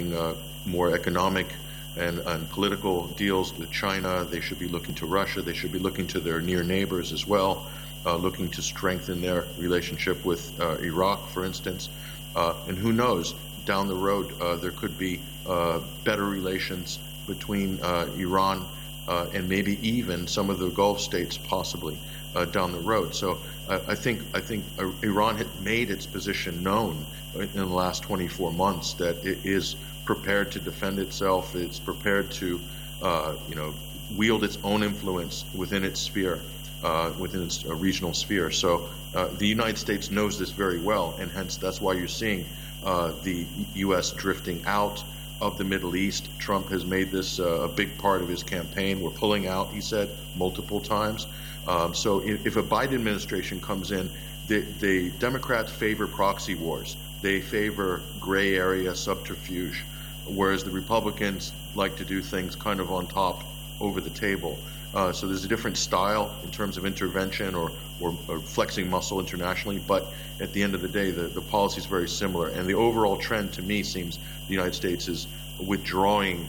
more economic and political deals with China. They should be looking to Russia. They should be looking to their near neighbors as well, looking to strengthen their relationship with Iraq, for instance. And who knows, down the road, there could be better relations between Iran and maybe even some of the Gulf states, possibly down the road. So I think Iran had made its position known in the last 24 months that it is prepared to defend itself. It's prepared to, wield its own influence within its sphere, within its regional sphere. So the United States knows this very well, and hence that's why you're seeing the U.S. drifting out of the Middle East. Trump has made this a big part of his campaign. We're pulling out, he said, multiple times. So if a Biden administration comes in, the Democrats favor proxy wars. They favor gray area subterfuge, whereas the Republicans like to do things kind of on top, over the table. So there's a different style in terms of intervention or flexing muscle internationally, but at the end of the day, the policy is very similar. And the overall trend to me seems the United States is withdrawing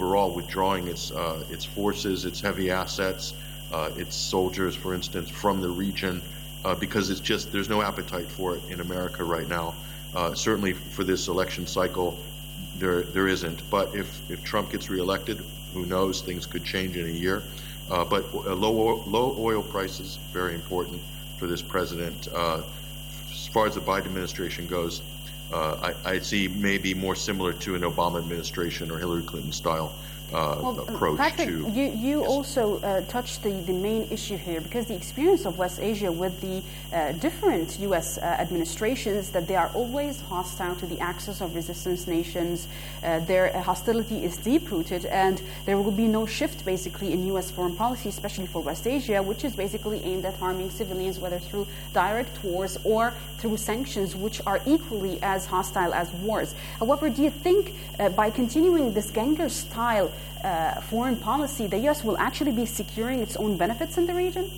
its forces, its heavy assets, its soldiers, for instance, from the region, because there's no appetite for it in America right now. Certainly for this election cycle, there isn't. But if Trump gets reelected, who knows, things could change in a year. But low oil prices, very important for this president. As far as the Biden administration goes, I see maybe more similar to an Obama administration or Hillary Clinton style approach. Patrick, to. you Yes. also touched the main issue here, because the experience of West Asia with the different U.S. administrations, that they are always hostile to the axis of resistance nations. Their hostility is deep-rooted, and there will be no shift basically in U.S. foreign policy, especially for West Asia, which is basically aimed at harming civilians, whether through direct wars or through sanctions, which are equally as hostile as wars. However, do you think by continuing this Genghis-style foreign policy, the U.S. will actually be securing its own benefits in the region?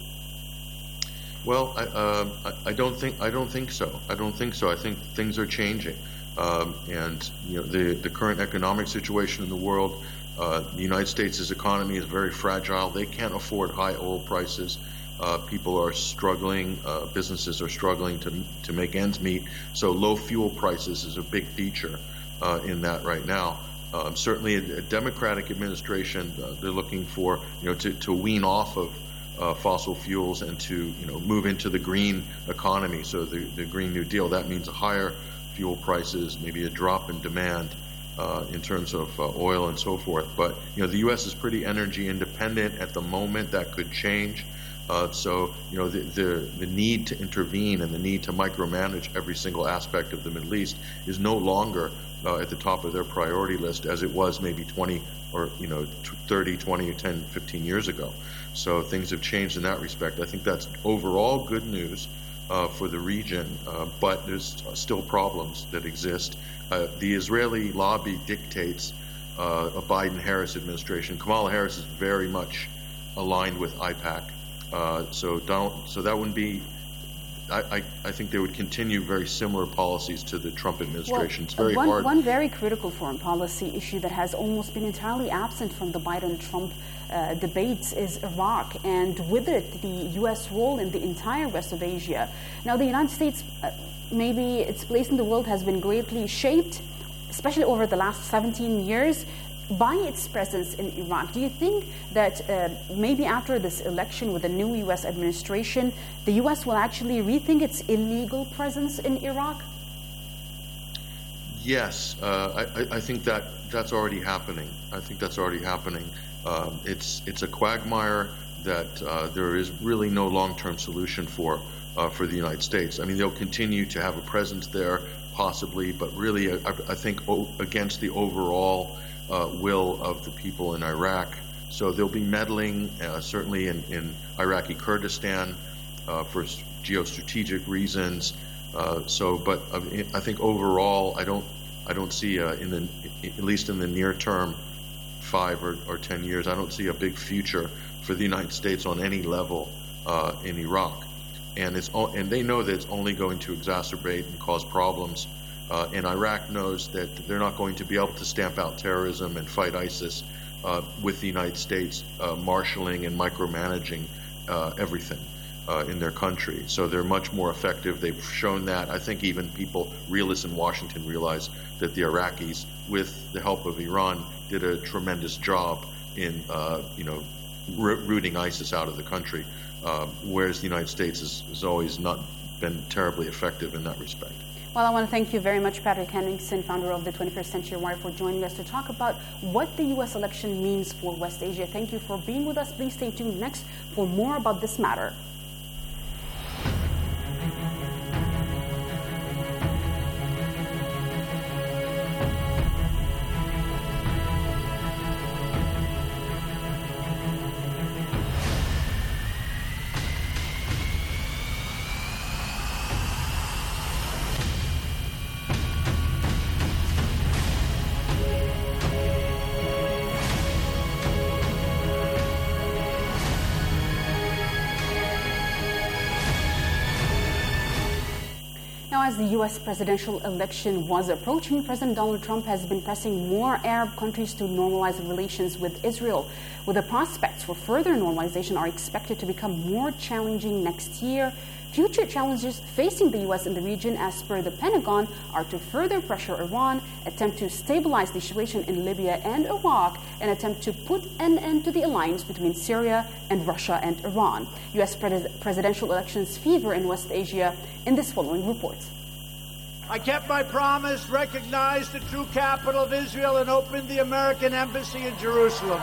Well, I don't think so. I don't think so. I think things are changing, and the current economic situation in the world. The United States' economy is very fragile. They can't afford high oil prices. People are struggling. Businesses are struggling to make ends meet. So low fuel prices is a big feature in that right now. Certainly, a Democratic administration, they're looking for to wean off of fossil fuels and to move into the green economy. So the Green New Deal, that means higher fuel prices, maybe a drop in demand in terms of oil and so forth. But the U.S. is pretty energy independent at the moment. That could change. So the need to intervene and the need to micromanage every single aspect of the Middle East is no longer at the top of their priority list as it was maybe 20 or 30, 20, 10, 15 years ago. So things have changed in that respect. I think that's overall good news for the region, but there's still problems that exist. The Israeli lobby dictates a Biden-Harris administration. Kamala Harris is very much aligned with AIPAC. So that wouldn't be. I think they would continue very similar policies to the Trump administration. It's very hard. One very critical foreign policy issue that has almost been entirely absent from the Biden-Trump debates is Iraq, and with it, the U.S. role in the entire rest of Asia. Now, the United States, maybe its place in the world has been greatly shaped, especially over the last 17 years, by its presence in Iraq. Do you think that maybe after this election with the new U.S. administration, the U.S. will actually rethink its illegal presence in Iraq? Yes, I think that's already happening. I think that's already happening. It's a quagmire that there is really no long-term solution for the United States. I mean, they'll continue to have a presence there, possibly, but really, I think against the overall will of the people in Iraq. So they'll be meddling, certainly in Iraqi Kurdistan for geostrategic reasons. But I think overall, I don't see at least in the near term, 5 or 10 years, I don't see a big future for the United States on any level in Iraq. And they know that it's only going to exacerbate and cause problems And Iraq knows that they're not going to be able to stamp out terrorism and fight ISIS with the United States marshaling and micromanaging everything in their country. So they're much more effective. They've shown that. I think even realists in Washington realize that the Iraqis, with the help of Iran, did a tremendous job in rooting ISIS out of the country, whereas the United States has always not been terribly effective in that respect. Well, I want to thank you very much, Patrick Henningsen, founder of the 21st Century Wire, for joining us to talk about what the U.S. election means for West Asia. Thank you for being with us. Please stay tuned next for more about this matter. Now, as the U.S. presidential election was approaching, President Donald Trump has been pressing more Arab countries to normalize relations with Israel, with the prospects for further normalization are expected to become more challenging next year. Future challenges facing the U.S. in the region, as per the Pentagon, are to further pressure Iran, attempt to stabilize the situation in Libya and Iraq, and attempt to put an end to the alliance between Syria and Russia and Iran. U.S. presidential elections fever in West Asia in this following report. I kept my promise, recognized the true capital of Israel, and opened the American embassy in Jerusalem.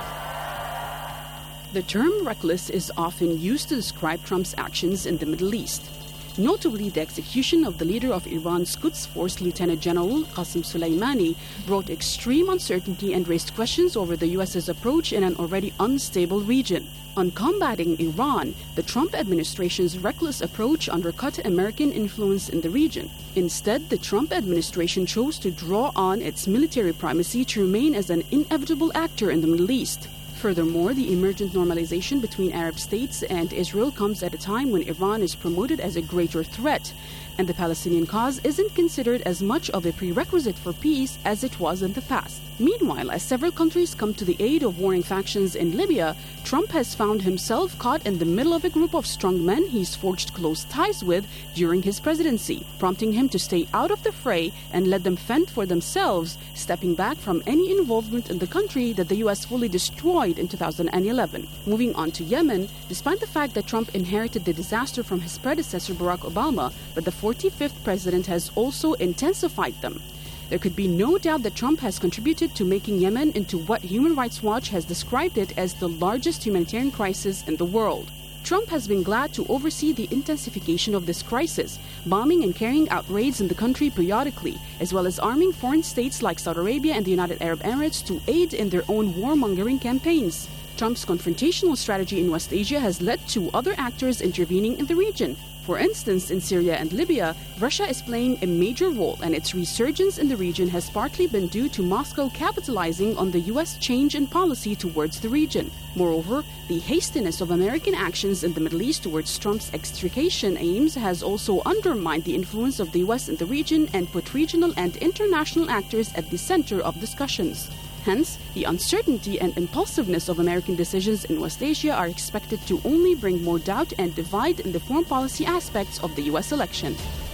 The term reckless is often used to describe Trump's actions in the Middle East. Notably, the execution of the leader of Iran's Quds Force, Lieutenant General Qasem Soleimani, brought extreme uncertainty and raised questions over the U.S.'s approach in an already unstable region. On combating Iran, the Trump administration's reckless approach undercut American influence in the region. Instead, the Trump administration chose to draw on its military primacy to remain as an inevitable actor in the Middle East. Furthermore, the emergent normalization between Arab states and Israel comes at a time when Iran is promoted as a greater threat, and the Palestinian cause isn't considered as much of a prerequisite for peace as it was in the past. Meanwhile, as several countries come to the aid of warring factions in Libya, Trump has found himself caught in the middle of a group of strongmen he's forged close ties with during his presidency, prompting him to stay out of the fray and let them fend for themselves, stepping back from any involvement in the country that the U.S. fully destroyed in 2011. Moving on to Yemen, despite the fact that Trump inherited the disaster from his predecessor Barack Obama, but the 45th president has also intensified them. There could be no doubt that Trump has contributed to making Yemen into what Human Rights Watch has described it as the largest humanitarian crisis in the world. Trump has been glad to oversee the intensification of this crisis, bombing and carrying out raids in the country periodically, as well as arming foreign states like Saudi Arabia and the United Arab Emirates to aid in their own warmongering campaigns. Trump's confrontational strategy in West Asia has led to other actors intervening in the region. For instance, in Syria and Libya, Russia is playing a major role, and its resurgence in the region has partly been due to Moscow capitalizing on the U.S. change in policy towards the region. Moreover, the hastiness of American actions in the Middle East towards Trump's extrication aims has also undermined the influence of the U.S. in the region and put regional and international actors at the center of discussions. Hence, the uncertainty and impulsiveness of American decisions in West Asia are expected to only bring more doubt and divide in the foreign policy aspects of the U.S. election.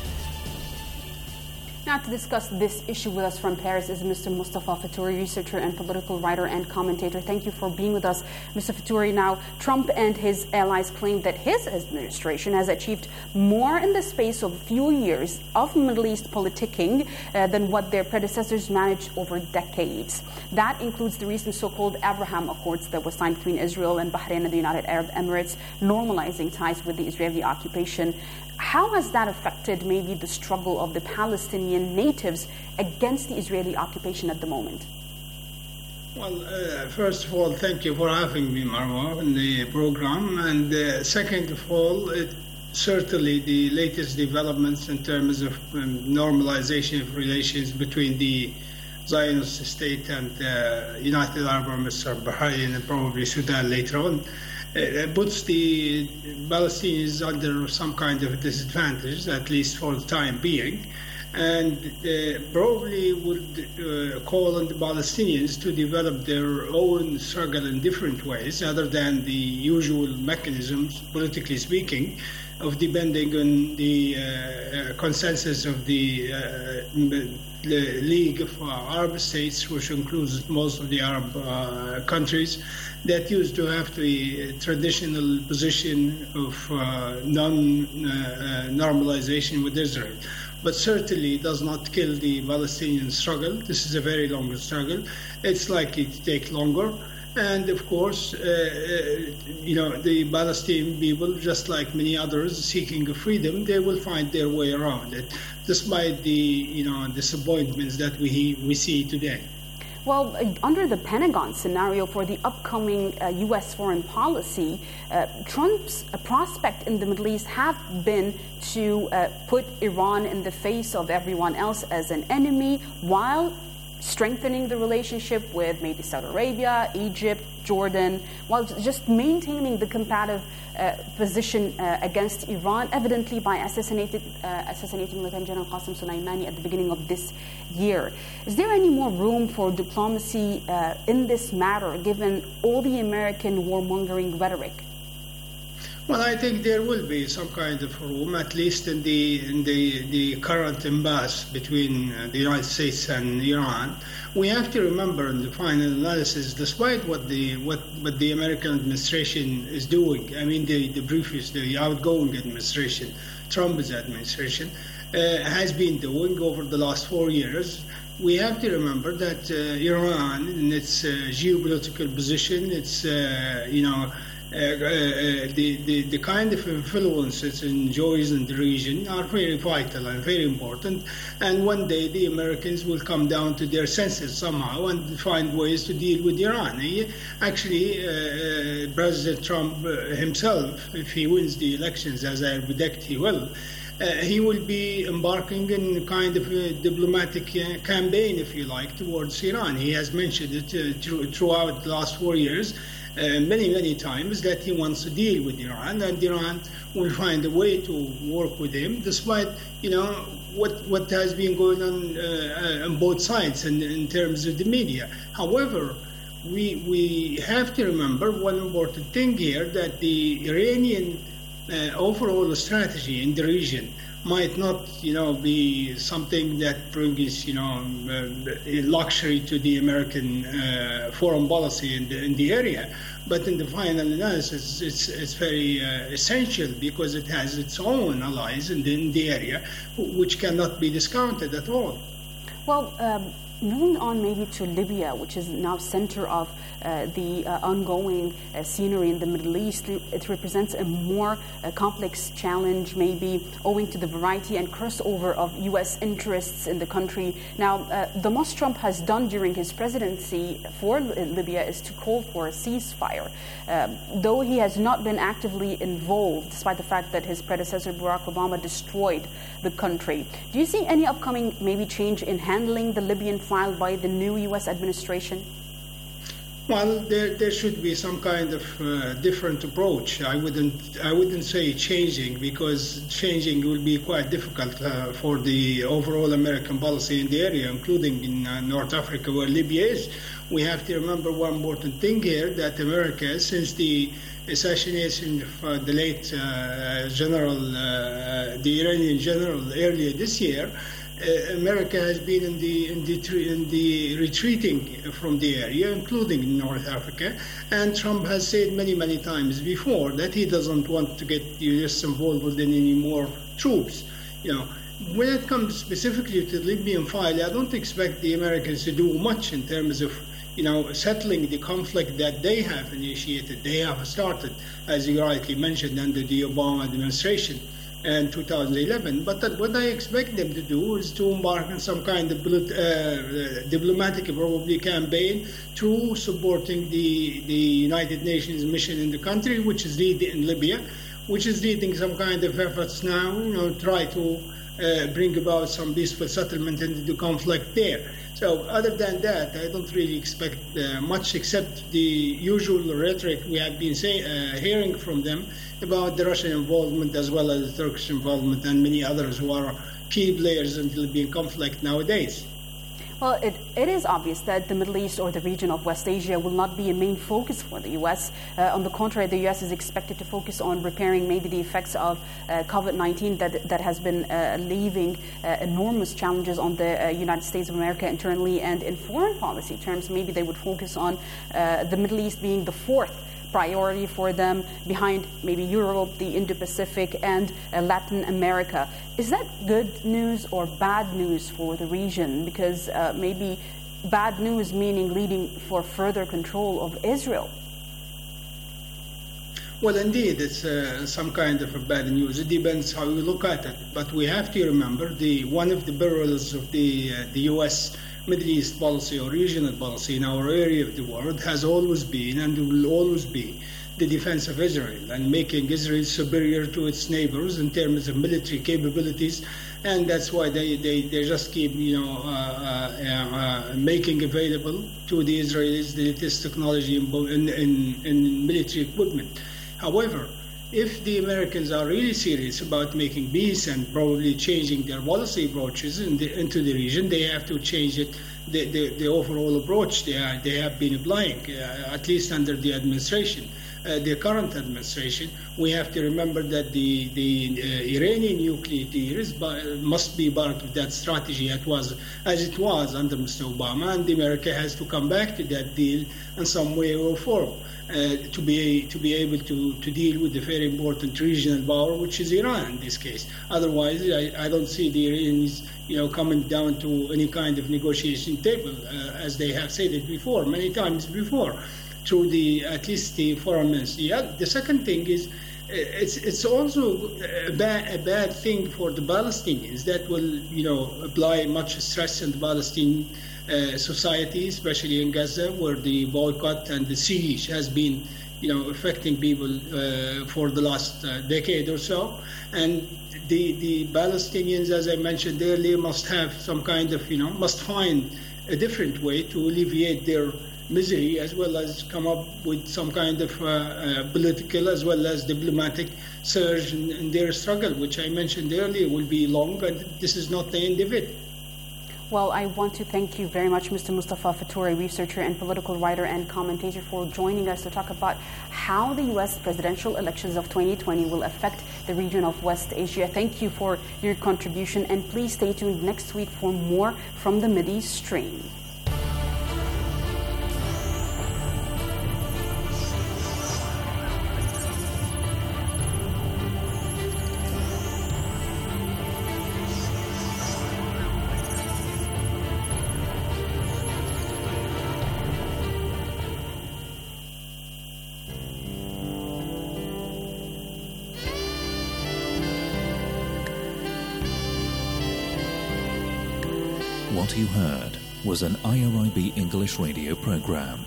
Now, to discuss this issue with us from Paris is Mr. Mustafa Fattouri, researcher and political writer and commentator. Thank you for being with us, Mr. Fattouri. Now, Trump and his allies claim that his administration has achieved more in the space of a few years of Middle East politicking than what their predecessors managed over decades. That includes the recent so-called Abraham Accords that was signed between Israel and Bahrain and the United Arab Emirates, normalizing ties with the Israeli occupation. How has that affected maybe the struggle of the Palestinian natives against the Israeli occupation at the moment? Well, first of all, thank you for having me, Marwa, in the program. And second of all, certainly the latest developments in terms of normalization of relations between the Zionist state and United Arab Emirates or Bahrain and probably Sudan later on, puts the Palestinians under some kind of disadvantage, at least for the time being. and probably would call on the Palestinians to develop their own struggle in different ways other than the usual mechanisms, politically speaking, of depending on the consensus of the League of Arab States, which includes most of the Arab countries, that used to have the traditional position of non-normalization with Israel. But certainly does not kill the Palestinian struggle. This is a very long struggle. It's likely to take longer. And of course, the Palestinian people, just like many others seeking freedom, they will find their way around it, despite the disappointments that we see today. Well, under the Pentagon scenario for the upcoming U.S. foreign policy, Trump's prospect in the Middle East have been to put Iran in the face of everyone else as an enemy, while strengthening the relationship with maybe Saudi Arabia, Egypt, Jordan, while just maintaining the combative position against Iran, evidently by assassinating Lieutenant General Qasem Soleimani at the beginning of this year. Is there any more room for diplomacy in this matter, given all the American warmongering rhetoric? Well, I think there will be some kind of room, at least in the current impasse between the United States and Iran. We have to remember in the final analysis, despite what the American administration is doing, I mean the outgoing administration, Trump's administration, has been doing over the last 4 years, we have to remember that Iran, in its geopolitical position, its the kind of influence it enjoys in the region are very vital and very important. And one day the Americans will come down to their senses somehow and find ways to deal with Iran. President Trump himself, if he wins the elections, as I predict he will be embarking in kind of a diplomatic campaign, if you like, towards Iran. He has mentioned it throughout the last 4 years. Many times that he wants to deal with Iran, and Iran will find a way to work with him, despite what has been going on both sides in terms of the media. However, we have to remember one important thing here, that the Iranian overall strategy in the region might not, be something that brings, luxury to the American foreign policy in the area. But in the final analysis, it's very essential, because it has its own allies in the area, which cannot be discounted at all. Well, moving on maybe to Libya, which is now center of the ongoing scenery in the Middle East, it represents a more complex challenge, maybe owing to the variety and crossover of U.S. interests in the country. Now, the most Trump has done during his presidency for Libya is to call for a ceasefire, though he has not been actively involved, despite the fact that his predecessor Barack Obama destroyed the country. Do you see any upcoming maybe change in handling the Libyan file by the new U.S. administration? Well, there should be some kind of different approach. I wouldn't say changing, because changing will be quite difficult for the overall American policy in the area, including in North Africa, where Libya is. We have to remember one important thing here, that America, since the assassination of the late the Iranian general earlier this year, America has been in the retreating from the area, including in North Africa, and Trump has said many times before that he doesn't want to get the U.S. involved with any more troops. When it comes specifically to the Libyan file, I don't expect the Americans to do much in terms of settling the conflict that they have initiated, they have started, as you rightly mentioned, under the Obama administration in 2011. But what I expect them to do is to embark on some kind of diplomatic probably campaign through supporting the United Nations mission in the country, which is lead in Libya, which is leading some kind of efforts now, try to bring about some peaceful settlement into the conflict there. So other than that, I don't really expect much except the usual rhetoric we have been hearing from them about the Russian involvement as well as the Turkish involvement and many others who are key players in the Libyan conflict nowadays. Well, it is obvious that the Middle East or the region of West Asia will not be a main focus for the U.S. On the contrary, the U.S. is expected to focus on repairing maybe the effects of COVID-19 that has been leaving enormous challenges on the United States of America internally, and in foreign policy terms, maybe they would focus on the Middle East being the fourth priority for them, behind maybe Europe, the Indo-Pacific, and Latin America. Is that good news or bad news for the region? Because maybe bad news meaning leading for further control of Israel. Well, indeed, it's some kind of a bad news. It depends how you look at it. But we have to remember one of the barrels of the U.S. Middle East policy or regional policy in our area of the world has always been and will always be the defense of Israel and making Israel superior to its neighbors in terms of military capabilities. And that's why they just keep, making available to the Israelis the latest technology in military equipment. However, if the Americans are really serious about making peace and probably changing their policy approaches into the region, they have to change the overall approach they have been applying, at least under the administration. The current administration, we have to remember that the Iranian nuclear deal must be part of that strategy as it was under Mr. Obama, and America has to come back to that deal in some way or form to be able to deal with the very important regional power, which is Iran in this case. Otherwise, I don't see the Iranians coming down to any kind of negotiation table, as they have said it before, many times before, through at least the foreign minister. Yeah, the second thing is it's also a bad thing for the Palestinians. That will apply much stress on the Palestinian society, especially in Gaza, where the boycott and the siege has been affecting people for the last decade or so. And the Palestinians, as I mentioned earlier, must have some kind of must find a different way to alleviate their misery, as well as come up with some kind of political as well as diplomatic surge in their struggle, which I mentioned earlier will be long, and this is not the end of it. Well, I want to thank you very much, Mr. Mustafa Fattouri, researcher and political writer and commentator, for joining us to talk about how the U.S. presidential elections of 2020 will affect the region of West Asia. Thank you for your contribution, and please stay tuned next week for more from the Mideast Stream. What you heard was an IRIB English radio program.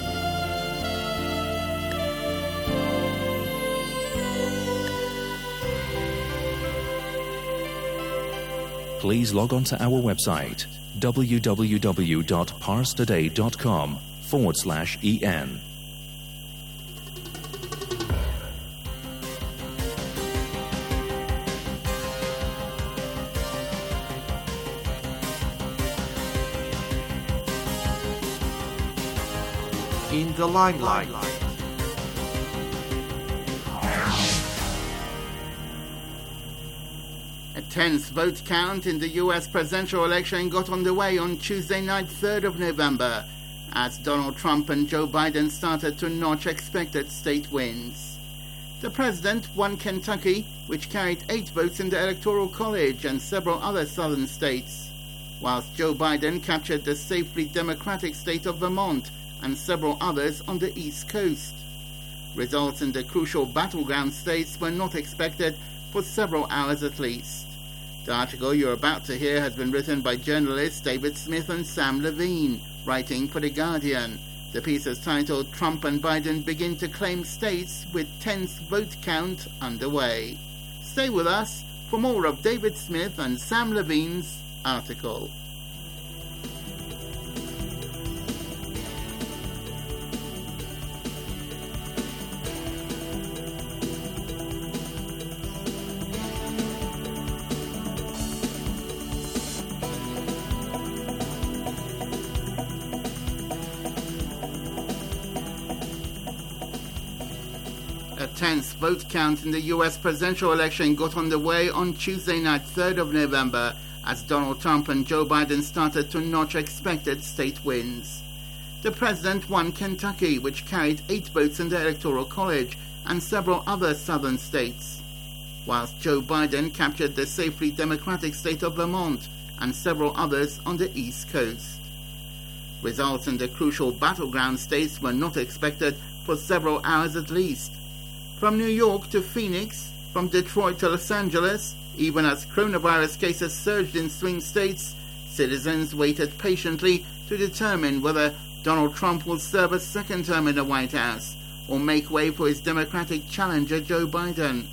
Please log on to our website www.parstoday.com/en. In the limelight. A tense vote count in the U.S. presidential election got underway on Tuesday night, 3rd of November, as Donald Trump and Joe Biden started to notch expected state wins. The president won Kentucky, which carried 8 votes in the Electoral College, and several other southern states, whilst Joe Biden captured the safely Democratic state of Vermont and several others on the East Coast. Results in the crucial battleground states were not expected for several hours at least. The article you're about to hear has been written by journalists David Smith and Sam Levine, writing for The Guardian. The piece is titled "Trump and Biden Begin to Claim States with Tense Vote Count Underway." Stay with us for more of David Smith and Sam Levine's article. A tense vote count in the U.S. presidential election got underway on Tuesday night, 3rd of November, as Donald Trump and Joe Biden started to notch expected state wins. The president won Kentucky, which carried 8 votes in the Electoral College, and several other southern states, whilst Joe Biden captured the safely Democratic state of Vermont and several others on the East Coast. Results in the crucial battleground states were not expected for several hours at least. From New York to Phoenix, from Detroit to Los Angeles, even as coronavirus cases surged in swing states, citizens waited patiently to determine whether Donald Trump will serve a second term in the White House or make way for his Democratic challenger Joe Biden.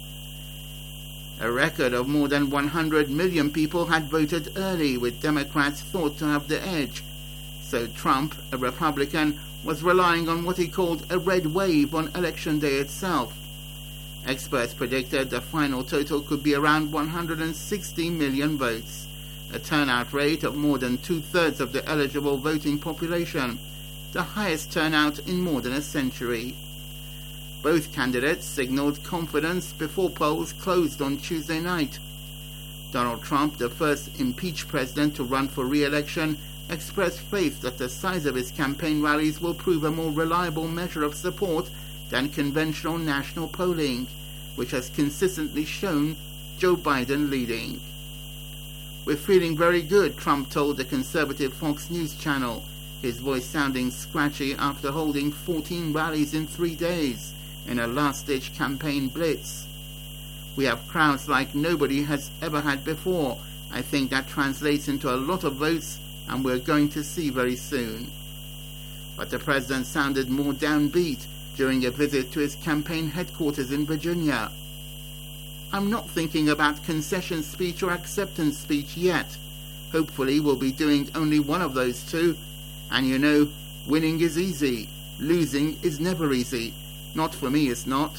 A record of more than 100 million people had voted early, with Democrats thought to have the edge. So Trump, a Republican, was relying on what he called a red wave on Election Day itself. Experts predicted the final total could be around 160 million votes, a turnout rate of more than 2/3 of the eligible voting population, the highest turnout in more than a century. Both candidates signaled confidence before polls closed on Tuesday night. Donald Trump, the first impeached president to run for re-election, expressed faith that the size of his campaign rallies will prove a more reliable measure of support than conventional national polling, which has consistently shown Joe Biden leading. "We're feeling very good," Trump told the conservative Fox News channel, his voice sounding scratchy after holding 14 rallies in 3 days in a last-ditch campaign blitz. "We have crowds like nobody has ever had before. I think that translates into a lot of votes, and we're going to see very soon." But the president sounded more downbeat during a visit to his campaign headquarters in Virginia. "I'm not thinking about concession speech or acceptance speech yet. Hopefully we'll be doing only one of those two. And you know, winning is easy. Losing is never easy. Not for me, it's not."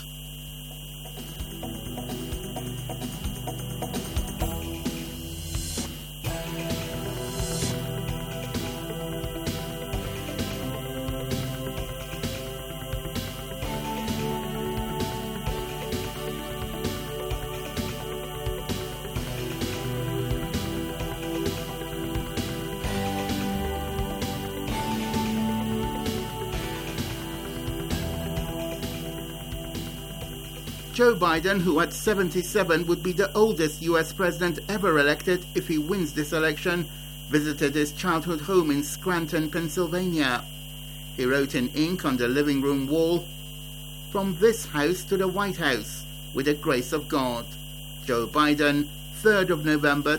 Joe Biden, who at 77 would be the oldest U.S. president ever elected if he wins this election, visited his childhood home in Scranton, Pennsylvania. He wrote in ink on the living room wall, "From this house to the White House, with the grace of God. Joe Biden, 3rd of November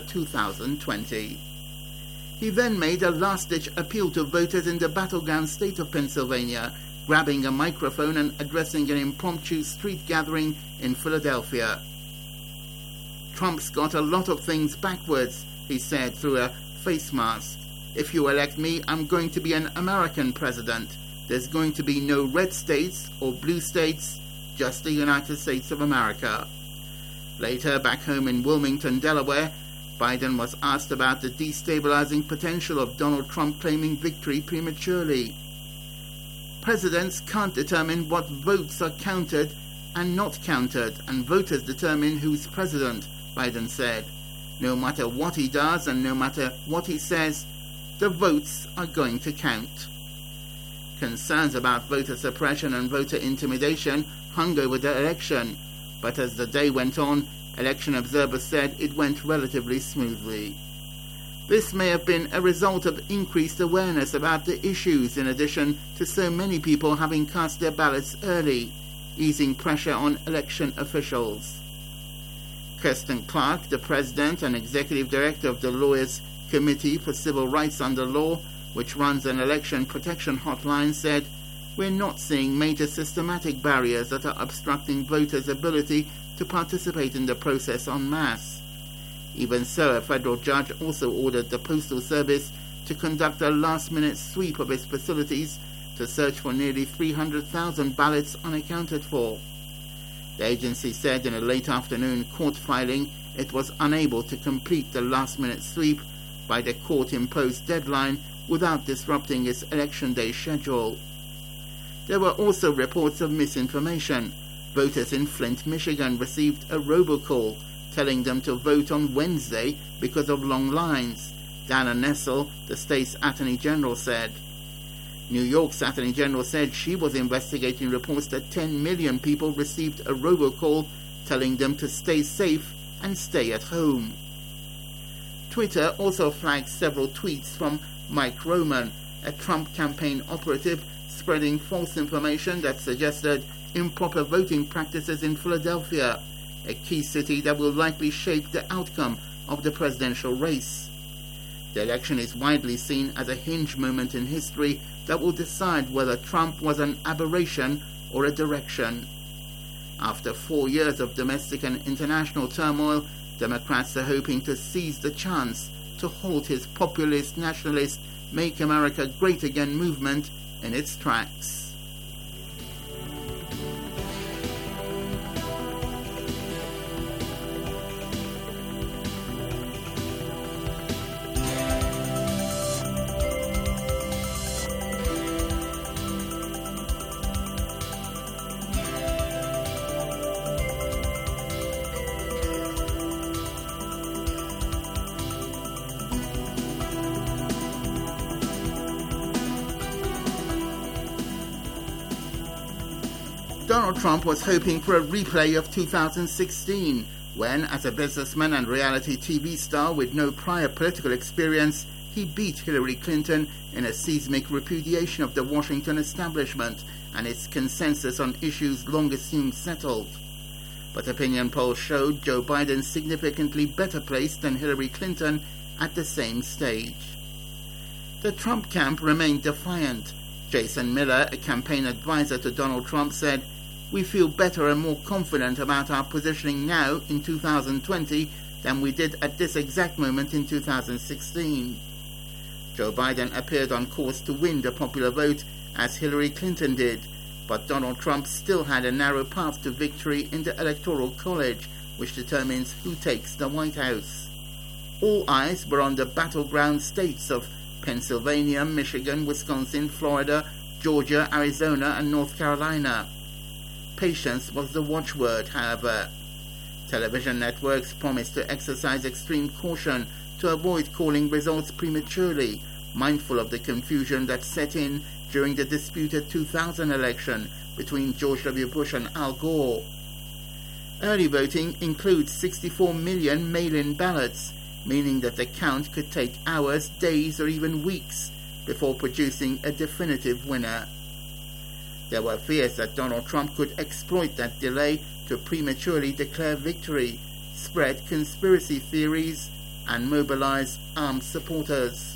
2020. He then made a last-ditch appeal to voters in the battleground state of Pennsylvania, grabbing a microphone and addressing an impromptu street gathering in Philadelphia. "Trump's got a lot of things backwards," he said through a face mask. "If you elect me, I'm going to be an American president. There's going to be no red states or blue states, just the United States of America." Later, back home in Wilmington, Delaware, Biden was asked about the destabilizing potential of Donald Trump claiming victory prematurely. "Presidents can't determine what votes are counted and not counted, and voters determine who's president," Biden said. "No matter what he does and no matter what he says, the votes are going to count." Concerns about voter suppression and voter intimidation hung over the election, but as the day went on, election observers said it went relatively smoothly. This may have been a result of increased awareness about the issues, in addition to so many people having cast their ballots early, easing pressure on election officials. Kirsten Clark, the president and executive director of the Lawyers' Committee for Civil Rights Under Law, which runs an election protection hotline, said, "We're not seeing major systematic barriers that are obstructing voters' ability to participate in the process en masse." Even so, a federal judge also ordered the Postal Service to conduct a last-minute sweep of its facilities to search for nearly 300,000 ballots unaccounted for. The agency said in a late afternoon court filing it was unable to complete the last-minute sweep by the court-imposed deadline without disrupting its election day schedule. There were also reports of misinformation. Voters in Flint, Michigan received a robocall telling them to vote on Wednesday because of long lines, Dana Nessel, the state's Attorney General, said. New York's Attorney General said she was investigating reports that 10 million people received a robocall telling them to stay safe and stay at home. Twitter also flagged several tweets from Mike Roman, a Trump campaign operative, spreading false information that suggested improper voting practices in Philadelphia, a key city that will likely shape the outcome of the presidential race. The election is widely seen as a hinge moment in history that will decide whether Trump was an aberration or a direction. After 4 years of domestic and international turmoil, Democrats are hoping to seize the chance to halt his populist, nationalist, Make America Great Again movement in its tracks. Donald Trump was hoping for a replay of 2016, when, as a businessman and reality TV star with no prior political experience, he beat Hillary Clinton in a seismic repudiation of the Washington establishment and its consensus on issues long assumed settled. But opinion polls showed Joe Biden significantly better placed than Hillary Clinton at the same stage. The Trump camp remained defiant. Jason Miller, a campaign advisor to Donald Trump, said, "We feel better and more confident about our positioning now in 2020 than we did at this exact moment in 2016. Joe Biden appeared on course to win the popular vote as Hillary Clinton did, but Donald Trump still had a narrow path to victory in the Electoral College, which determines who takes the White House. All eyes were on the battleground states of Pennsylvania, Michigan, Wisconsin, Florida, Georgia, Arizona, and North Carolina. Patience was the watchword, however. Television networks promised to exercise extreme caution to avoid calling results prematurely, mindful of the confusion that set in during the disputed 2000 election between George W. Bush and Al Gore. Early voting includes 64 million mail-in ballots, meaning that the count could take hours, days, or even weeks before producing a definitive winner. There were fears that Donald Trump could exploit that delay to prematurely declare victory, spread conspiracy theories, and mobilize armed supporters.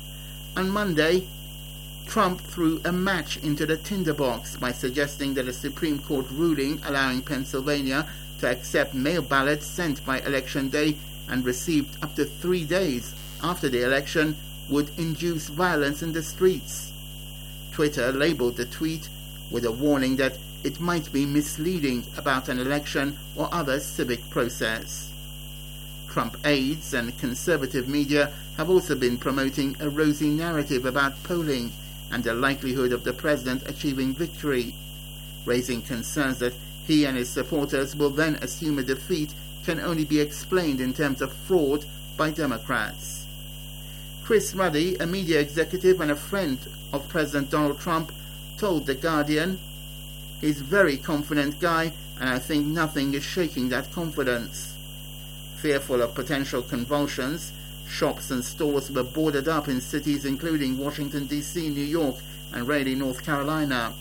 On Monday, Trump threw a match into the tinderbox by suggesting that a Supreme Court ruling allowing Pennsylvania to accept mail ballots sent by Election Day and received up to 3 days after the election would induce violence in the streets. Twitter labeled the tweet with a warning that it might be misleading about an election or other civic process. Trump aides and conservative media have also been promoting a rosy narrative about polling and the likelihood of the president achieving victory, raising concerns that he and his supporters will then assume a defeat can only be explained in terms of fraud by Democrats. Chris Ruddy, a media executive and a friend of President Donald Trump, told The Guardian, "He's a very confident guy, and I think nothing is shaking that confidence." Fearful of potential convulsions, shops and stores were boarded up in cities including Washington, D.C., New York, and Raleigh, North Carolina.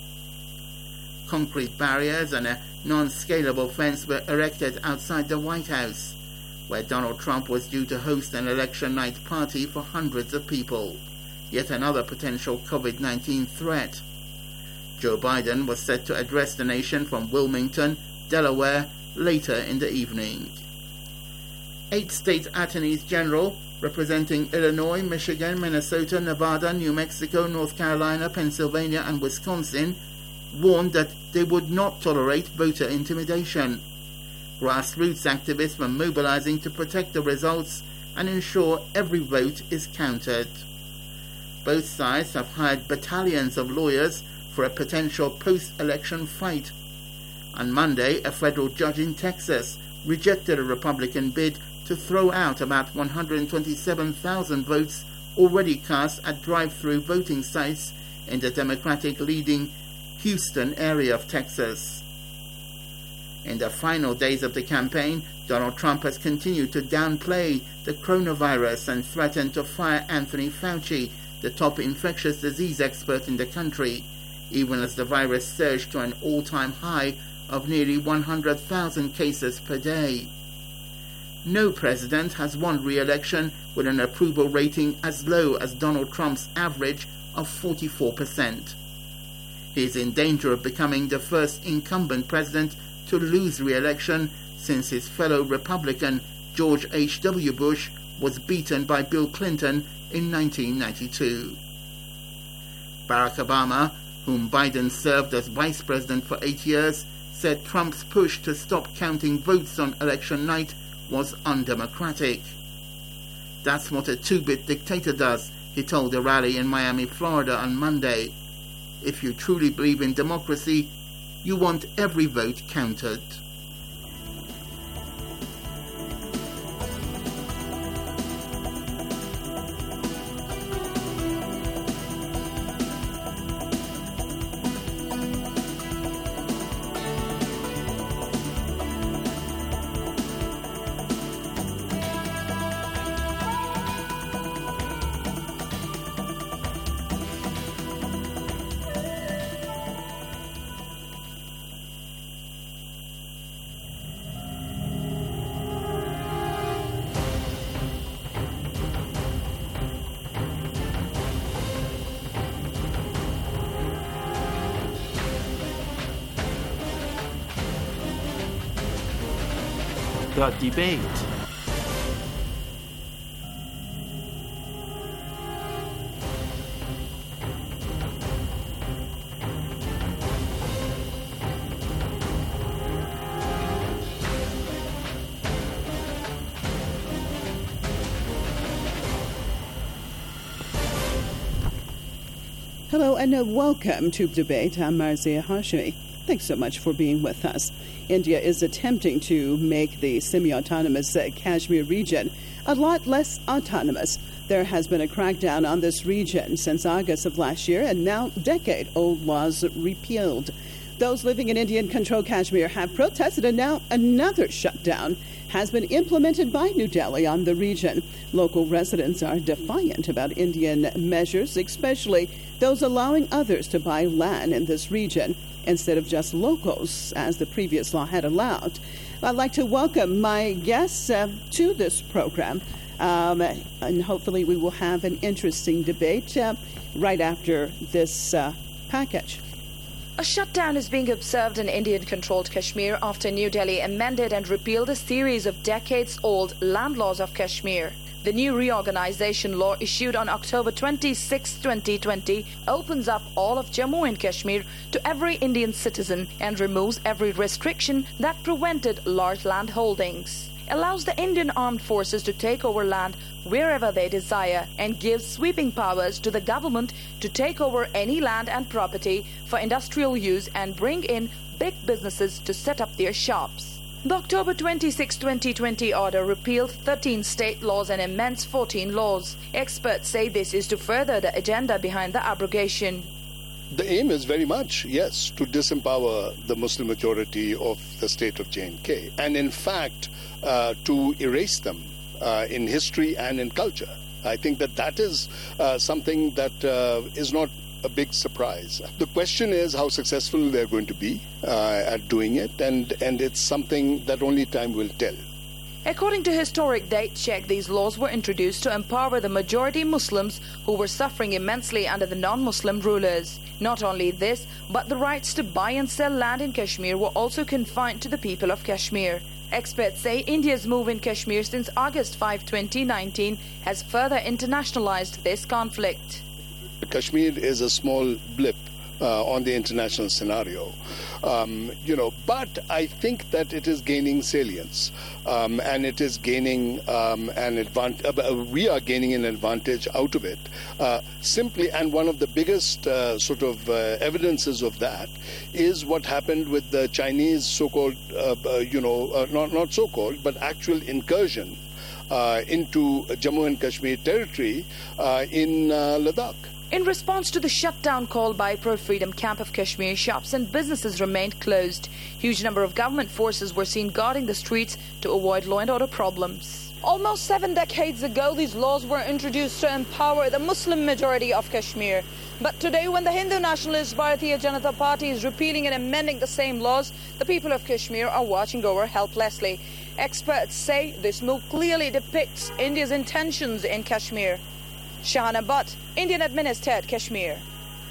Concrete barriers and a non-scalable fence were erected outside the White House, where Donald Trump was due to host an election night party for hundreds of people. yet another potential COVID-19 threat. Joe Biden was set to address the nation from Wilmington, Delaware, later in the evening. 8 state attorneys general representing Illinois, Michigan, Minnesota, Nevada, New Mexico, North Carolina, Pennsylvania, and Wisconsin warned that they would not tolerate voter intimidation. Grassroots activists were mobilizing to protect the results and ensure every vote is counted. Both sides have hired battalions of lawyers for a potential post-election fight. On Monday, a federal judge in Texas rejected a Republican bid to throw out about 127,000 votes already cast at drive-through voting sites in the Democratic-leading Houston area of Texas. In the final days of the campaign, Donald Trump has continued to downplay the coronavirus and threatened to fire Anthony Fauci, the top infectious disease expert in the country, even as the virus surged to an all-time high of nearly 100,000 cases per day. No president has won re-election with an approval rating as low as Donald Trump's average of 44%. He is in danger of becoming the first incumbent president to lose re-election since his fellow Republican George H.W. Bush was beaten by Bill Clinton in 1992. Barack Obama, whom Biden served as vice president for 8 years, said Trump's push to stop counting votes on election night was undemocratic. That's what a two-bit dictator does, he told a rally in Miami, Florida on Monday. If you truly believe in democracy, you want every vote counted. The debate. Hello and welcome to Debate. I'm Marzieh Hashmi. Thanks so much for being with us. India is attempting to make the semi-autonomous Kashmir region a lot less autonomous. There has been a crackdown on this region since August of last year, and now decade-old laws repealed. Those living in Indian-controlled Kashmir have protested, and now another shutdown has been implemented by New Delhi on the region. Local residents are defiant about Indian measures, especially those allowing others to buy land in this region instead of just locals, as the previous law had allowed. I'd like to welcome my guests to this program, and hopefully we will have an interesting debate right after this package. A shutdown is being observed in Indian-controlled Kashmir after New Delhi amended and repealed a series of decades-old land laws of Kashmir. The new reorganization law issued on October 26, 2020 opens up all of Jammu and Kashmir to every Indian citizen and removes every restriction that prevented large land holdings, allows the Indian Armed Forces to take over land wherever they desire, and gives sweeping powers to the government to take over any land and property for industrial use and bring in big businesses to set up their shops. The October 26, 2020 order repealed 13 state laws and amends 14 laws. Experts say this is to further the agenda behind the abrogation. The aim is very much, yes, to disempower the Muslim majority of the state of J&K, and in fact, to erase them in history and in culture. I think that is something that is not a big surprise. The question is how successful they're going to be at doing it, and it's something that only time will tell. According to historic date check, these laws were introduced to empower the majority Muslims who were suffering immensely under the non-Muslim rulers. Not only this, but the rights to buy and sell land in Kashmir were also confined to the people of Kashmir. Experts say India's move in Kashmir since August 5, 2019 has further internationalized this conflict. Kashmir is a small blip on the international scenario, but I think that it is gaining salience, and it is gaining an advantage. We are gaining an advantage out of it, simply. And one of the biggest evidences of that is what happened with the Chinese so-called, not so-called, but actual incursion into Jammu and Kashmir territory in Ladakh. In response to the shutdown called by Pro-Freedom Camp of Kashmir, shops and businesses remained closed. Huge number of government forces were seen guarding the streets to avoid law and order problems. Almost 7 decades ago, these laws were introduced to empower the Muslim majority of Kashmir. But today, when the Hindu nationalist Bharatiya Janata Party is repealing and amending the same laws, the people of Kashmir are watching over helplessly. Experts say this move clearly depicts India's intentions in Kashmir. Shahana Butt, Indian administered Kashmir.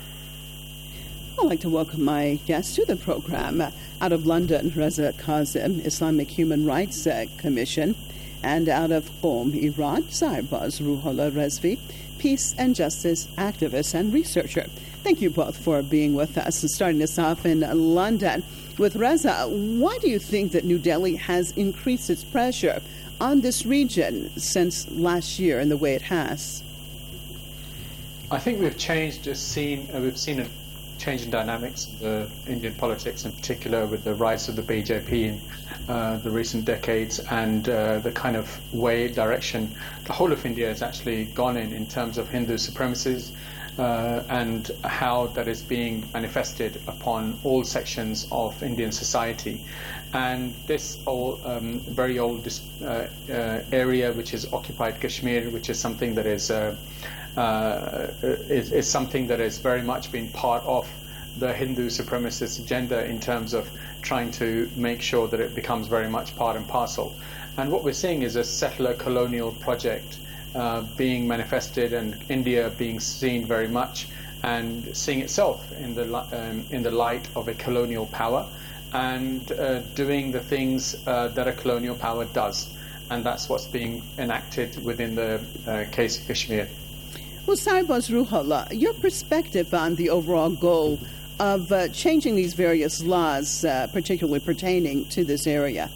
I'd like to welcome my guest to the program. Out of London, Reza Kazim, Islamic Human Rights Commission, and out of Qom, Iran, Sarbaz Ruhollah Rezvi, peace and justice activist and researcher. Thank you both for being with us. And starting us off in London. With Reza, why do you think that New Delhi has increased its pressure on this region since last year in the way it has? I think we've seen a change in dynamics of the Indian politics, in particular with the rise of the BJP in the recent decades, and the kind of direction the whole of India has actually gone in terms of Hindu supremacies, and how that is being manifested upon all sections of Indian society. And this very old area, which is occupied Kashmir, which is something that is something that has very much been part of the Hindu supremacist agenda in terms of trying to make sure that it becomes very much part and parcel. And what we're seeing is a settler colonial project being manifested, and India being seen very much and seeing itself in the light of a colonial power, and doing the things that a colonial power does. And that's what's being enacted within the case of Kashmir. Well, Sarbaz Ruhollah, your perspective on the overall goal of changing these various laws, particularly pertaining to this area?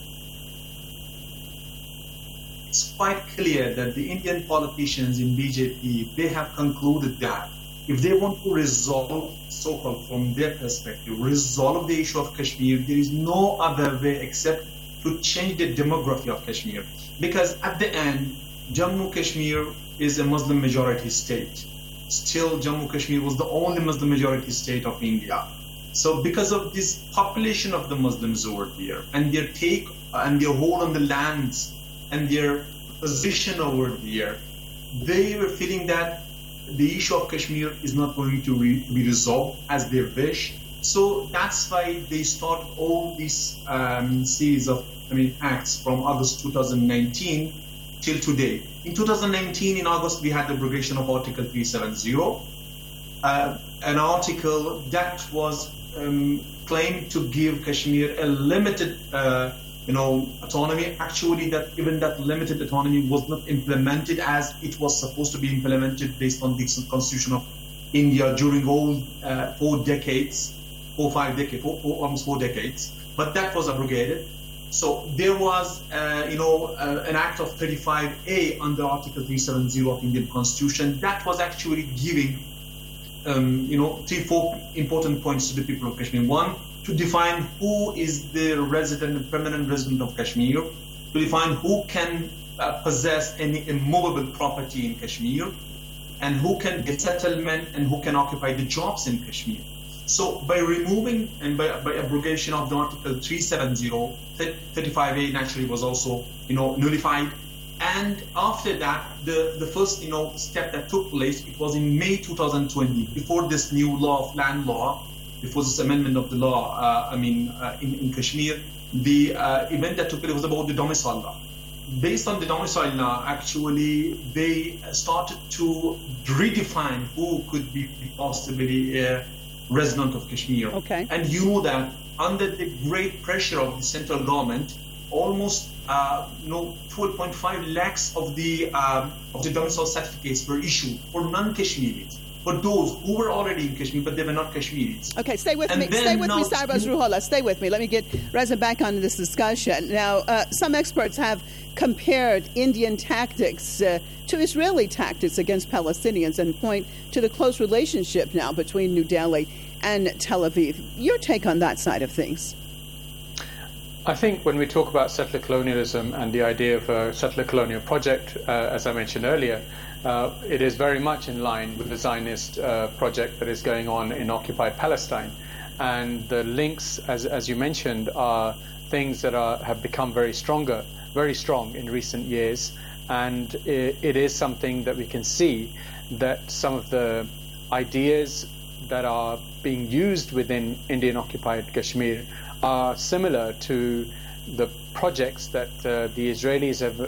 It's quite clear that the Indian politicians in BJP, they have concluded that if they want to resolve, so-called from their perspective, resolve the issue of Kashmir, there is no other way except to change the demography of Kashmir. Because at the end, Jammu Kashmir is a Muslim majority state. Still, Jammu Kashmir was the only Muslim majority state of India. So because of this population of the Muslims over there, and their take and their hold on the lands and their position over there, they were feeling that the issue of Kashmir is not going to be resolved as they wish. So that's why they start all these series of acts from August 2019 till today. In 2019, in August, we had the abrogation of Article 370, an article that was claimed to give Kashmir a limited, autonomy. Actually, that limited autonomy was not implemented as it was supposed to be implemented based on the Constitution of India during all 4 decades, almost 4 decades. But that was abrogated. So there was, an Act of 35A under Article 370 of Indian Constitution that was actually giving, 3-4 important points to the people of Kashmir. One, to define who is the permanent resident of Kashmir, to define who can possess any immovable property in Kashmir, and who can get settlement and who can occupy the jobs in Kashmir. So by removing and by abrogation of the Article 370, 35A naturally was also, nullified. And after that, the first, step that took place, it was in May 2020, before this new law of land law, before this amendment of the law, in Kashmir, the event that took place was about the domicile law. based on the domicile law, actually, they started to redefine who could be possibly a resident of Kashmir. Okay. And you know that under the great pressure of the central government, almost 12.5 lakhs of the domicile certificates were issued for non-Kashmiris, for those who were already in Kashmir but they were not Kashmiris. Okay, stay with me. Stay with me, Sarbaz Ruhollah. Stay with me. Let me get Reza back on this discussion. Now, some experts have compared Indian tactics to Israeli tactics against Palestinians and point to the close relationship now between New Delhi and Tel Aviv. Your take on that side of things? I think when we talk about settler colonialism and the idea of a settler colonial project, as I mentioned earlier, it is very much in line with the Zionist project that is going on in occupied Palestine. And the links, as you mentioned, are things that have become very strong in recent years. And it is something that we can see that some of the ideas that are being used within Indian occupied Kashmir are similar to the projects that the Israelis have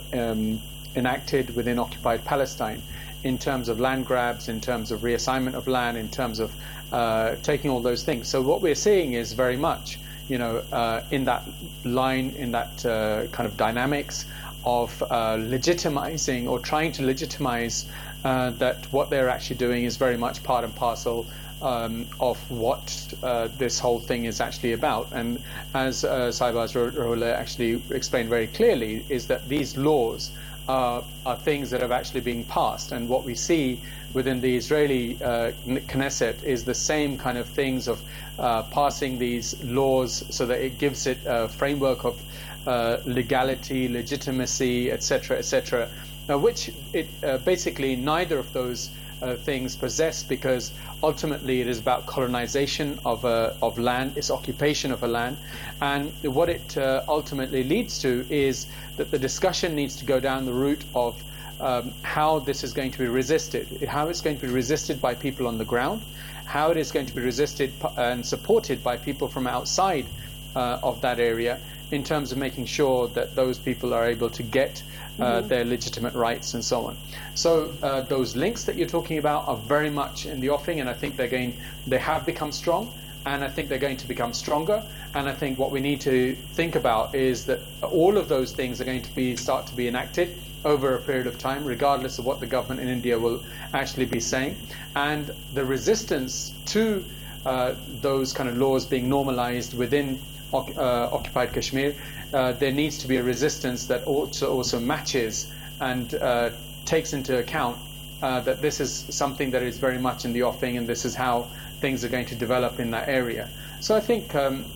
enacted within occupied Palestine in terms of land grabs, in terms of reassignment of land, in terms of taking all those things. So what we're seeing is very much, in that line, in that kind of dynamics of legitimizing or trying to legitimize that what they're actually doing is very much part and parcel of what this whole thing is actually about. And as Sarbaz Ruhollah actually explained very clearly, is that these laws are things that have actually been passed. And what we see within the Israeli Knesset is the same kind of things of passing these laws so that it gives it a framework of legality, legitimacy, etc., which it basically neither of those things possess, because ultimately it is about colonization of land, it's occupation of a land, and what it ultimately leads to is that the discussion needs to go down the route of how this is going to be resisted, how it's going to be resisted by people on the ground, how it is going to be resisted and supported by people from outside of that area, in terms of making sure that those people are able to get their legitimate rights and so on. So those links that you're talking about are very much in the offing, and I think they have become strong, and I think they're going to become stronger. And I think what we need to think about is that all of those things are going to start to be enacted over a period of time, regardless of what the government in India will actually be saying. And the resistance to those kind of laws being normalized within occupied Kashmir, there needs to be a resistance that also matches and takes into account that this is something that is very much in the offing, and this is how things are going to develop in that area. So I think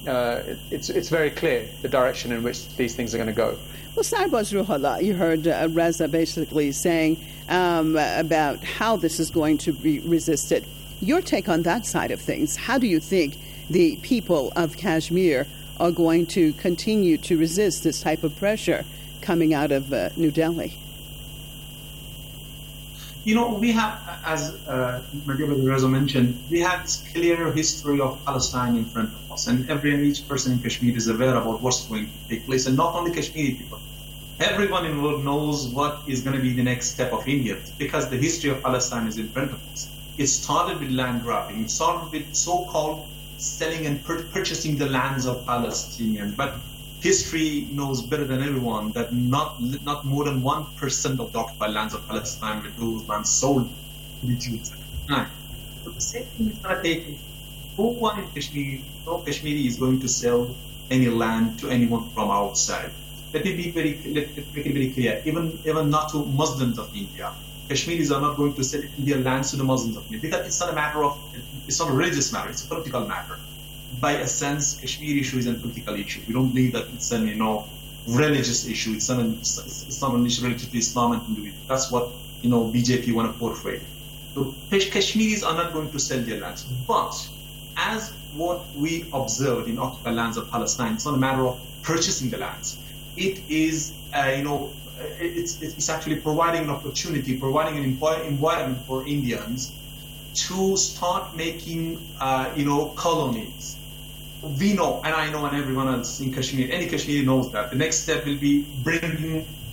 it's very clear the direction in which these things are going to go. Well, Sarbaz Ruhollah, you heard Reza basically saying about how this is going to be resisted. Your take on that side of things, how do you think the people of Kashmir are going to continue to resist this type of pressure coming out of New Delhi? We have, as Reza mentioned, we have this clear history of Palestine in front of us, and each person in Kashmir is aware about what's going to take place, and not only Kashmiri people. Everyone in the world knows what is going to be the next step of India, because the history of Palestine is in front of us. It started with land grabbing. It started with so-called selling and purchasing the lands of Palestinians. But history knows better than everyone that not more than 1% of the occupied lands of Palestine were those lands sold to the Jews at the time. So the same thing is going to take place. No one in Kashmir, no Kashmiri is going to sell any land to anyone from outside. Let me make it very clear. Even not to Muslims of India. Kashmiris are not going to sell Indian lands to the Muslims of India, because it's not a religious matter, it's a political matter. By a sense, Kashmir issue is a political issue. We don't believe that it's an religious issue. It's not an issue related to Islam and Hinduism. That's what BJP want to portray. So Kashmiris are not going to sell their lands. But as what we observed in occupied lands of Palestine, it's not a matter of purchasing the lands. It is it's actually providing an opportunity, providing an environment for Indians to start making, colonies. We know, and I know, and everyone else in Kashmir, any Kashmiri knows that the next step will be bringing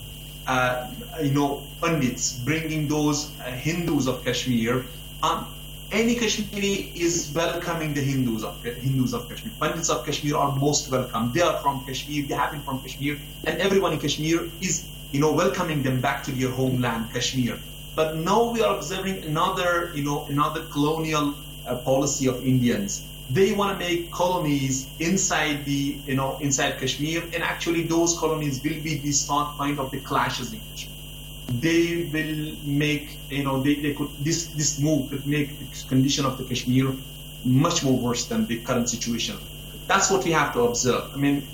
pundits, bringing those Hindus of Kashmir. Any Kashmiri is welcoming the Hindus of Kashmir. Pundits of Kashmir are most welcome. They are from Kashmir. They have been from Kashmir, and everyone in Kashmir is, welcoming them back to their homeland, Kashmir. But now we are observing another colonial policy of Indians. They want to make colonies inside inside Kashmir, and actually those colonies will be the start point of the clashes in Kashmir. They will make, this move could make the condition of the Kashmir much more worse than the current situation. That's what we have to observe. I mean,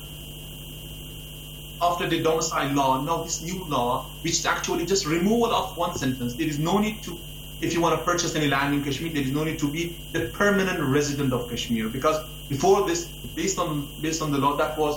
after the domicile law, now this new law, which is actually just removal of one sentence. There is no need to, if you want to purchase any land in Kashmir, there is no need to be the permanent resident of Kashmir, because before this, based on the law, that was,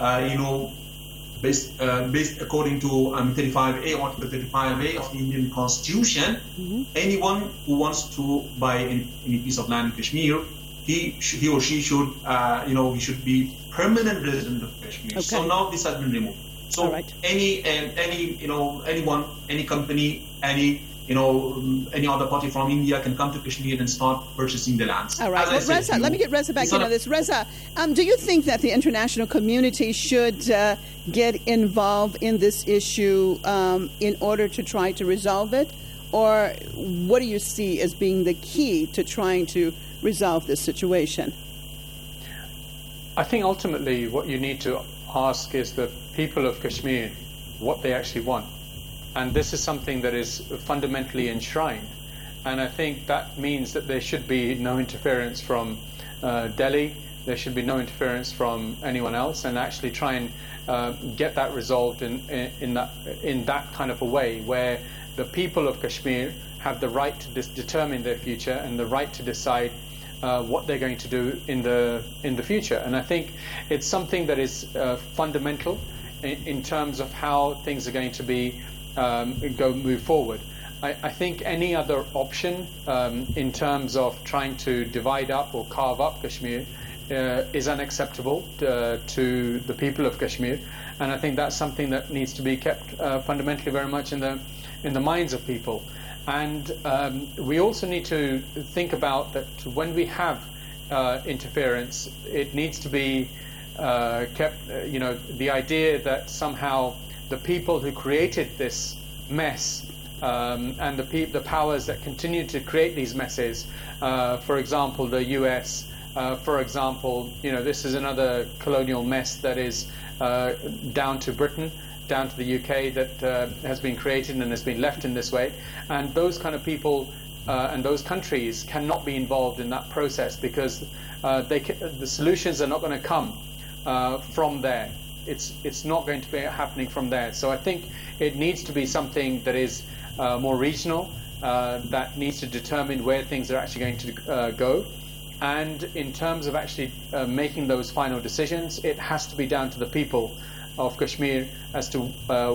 based according to 35A, Article 35A of the Indian Constitution. Mm-hmm. Anyone who wants to buy any piece of land in Kashmir, he or she should, he should be permanent resident of Kashmir. Okay. So now this has been removed. So right. Anyone, any company, any other party from India can come to Kashmir and start purchasing the lands. All right. Well, Reza, let me get Reza back into this. Reza, do you think that the international community should get involved in this issue in order to try to resolve it? Or what do you see as being the key to trying to resolve this situation? I think ultimately what you need to ask is the people of Kashmir what they actually want. And this is something that is fundamentally enshrined. And I think that means that there should be no interference from Delhi, there should be no interference from anyone else, and actually try and get that resolved in that kind of a way where the people of Kashmir have the right to determine their future and the right to decide what they're going to do in the future. And I think it's something that is fundamental in terms of how things are going to be move forward. I think any other option in terms of trying to divide up or carve up Kashmir is unacceptable to the people of Kashmir, and I think that's something that needs to be kept fundamentally very much in the minds of people. And we also need to think about that when we have interference, it needs to be kept, the idea that somehow the people who created this mess and the powers that continue to create these messes, for example, the US, for example, this is another colonial mess that is down to Britain, down to the UK, that has been created and has been left in this way. And those kind of people and those countries cannot be involved in that process because the solutions are not going to come from there. It's not going to be happening from there. So I think it needs to be something that is more regional, that needs to determine where things are actually going to go. And in terms of actually making those final decisions, it has to be down to the people of Kashmir as to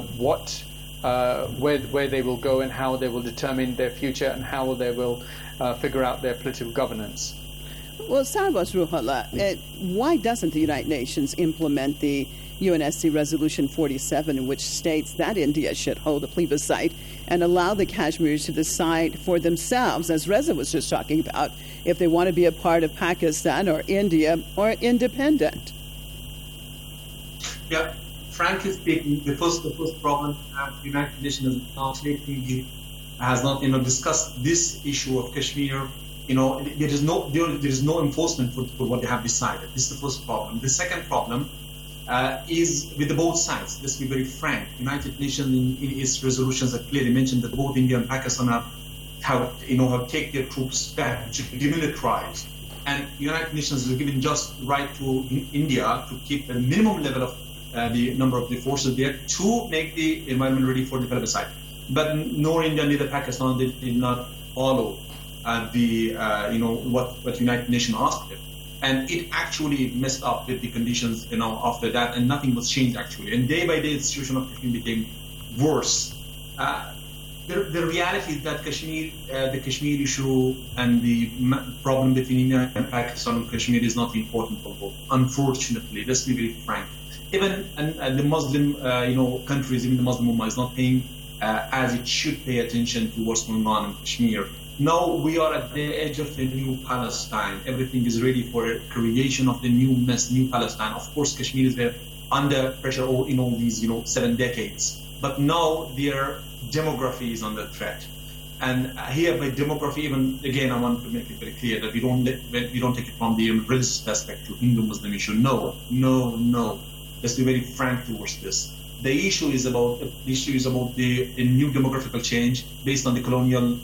where they will go and how they will determine their future and how they will figure out their political governance. Well, Sarwaz Ruhollah, why doesn't the United Nations implement the UNSC Resolution 47, which states that India should hold a plebiscite and allow the Kashmiris to decide for themselves, as Reza was just talking about, if they want to be a part of Pakistan or India or independent? Yeah, frankly speaking, the first problem the United Nations has not discussed this issue of Kashmir. There is no enforcement for what they have decided. This is the first problem. The second problem is with both sides. Let's be very frank. United Nations in its resolutions have clearly mentioned that both India and Pakistan have taken their troops back to demilitarize. And United Nations has given just right to India to keep a minimum level of the number of the forces there to make the environment ready for the plebiscite. But nor India, neither Pakistan did not follow what United Nations asked it. And it actually messed up with the conditions, after that, and nothing was changed actually. And day by day, the situation of Kashmir became worse. The reality is that the Kashmir issue and the problem between India and Pakistan and Kashmir is not important for both. Unfortunately, let's be very frank. even the Muslim countries, even the Muslim Ummah is not paying as it should pay attention to what's going on in Kashmir. Now we are at the edge of the new Palestine. Everything is ready for a creation of the new Palestine. Of course, Kashmir is there under pressure in all these 7 decades. But now their demography is under threat. And here by demography, even again, I want to make it very clear that we don't take it from the religious perspective, Hindu-Muslim issue. No. Let's be very frank towards this. The issue is about the new demographical change based on the colonial,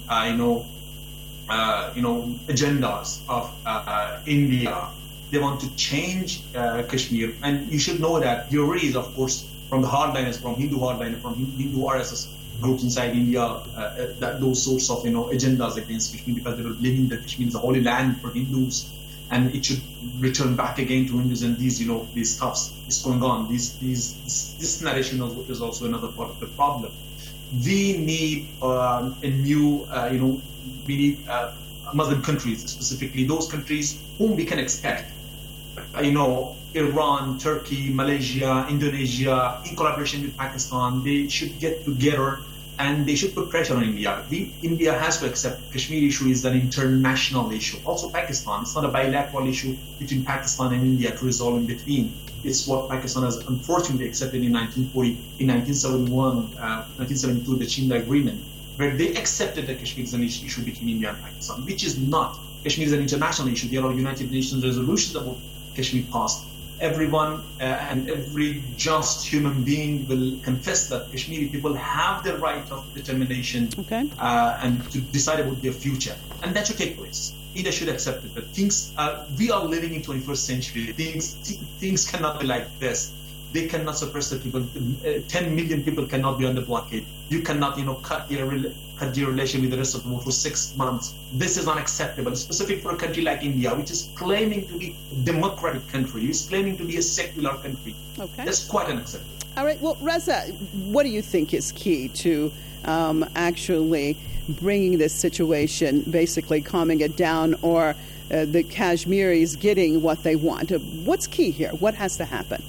agendas of India. They want to change Kashmir, and you should know that there is, of course, from the hardliners, from Hindu RSS groups inside India, that those sorts of agendas against Kashmir, because they were believing that Kashmir is a holy land for Hindus, and it should return back again to Hindus. And these stuffs is going on. This narration is also another part of the problem. We need a new, we need Muslim countries, specifically those countries whom we can expect. Iran, Turkey, Malaysia, Indonesia, in collaboration with Pakistan, they should get together and they should put pressure on India. India has to accept Kashmir issue is an international issue. Also Pakistan, it's not a bilateral issue between Pakistan and India to resolve in between. It's what Pakistan has unfortunately accepted in 1940, in 1971, 1972, the Shimla Agreement, where they accepted that Kashmir is an issue between India and Pakistan, which is not. Kashmir is an international issue. There are United Nations resolutions about Kashmir passed. Everyone and every just human being will confess that Kashmiri people have the right of determination and to decide about their future. And that should take place. India should accept it. But we are living in 21st century. Things cannot be like this. They cannot suppress the people. 10 million people cannot be under blockade. You cannot, cut your relation with the rest of the world for 6 months. This is unacceptable, specifically for a country like India, which is claiming to be a democratic country. It's claiming to be a secular country. Okay. That's quite unacceptable. All right. Well, Reza, what do you think is key to actually bringing this situation, basically calming it down, or the Kashmiris getting what they want? What's key here? What has to happen?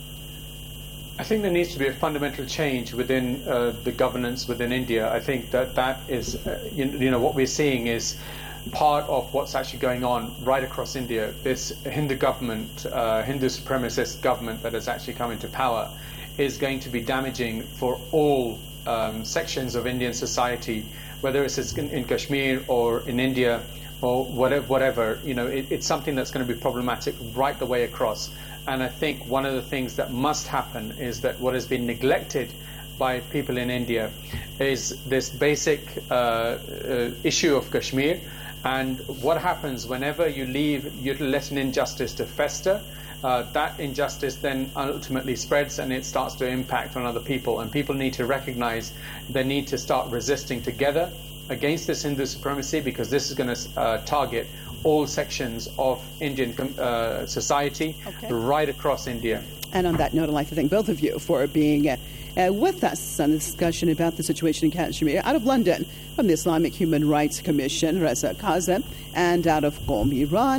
I think there needs to be a fundamental change within the governance within India. I think that is, what we're seeing is part of what's actually going on right across India. This Hindu government, Hindu supremacist government that has actually come into power is going to be damaging for all sections of Indian society, whether it's in Kashmir or in India or whatever. It's something that's going to be problematic right the way across. And I think one of the things that must happen is that what has been neglected by people in India is this basic issue of Kashmir. And what happens whenever you let an injustice to fester, that injustice then ultimately spreads and it starts to impact on other people. And people need to recognize they need to start resisting together against this Hindu supremacy, because this is going to target all sections of Indian society right across India. And on that note, I'd like to thank both of you for being with us on the discussion about the situation in Kashmir. Out of London, from the Islamic Human Rights Commission, Reza Kazem, and out of Qom, Iran,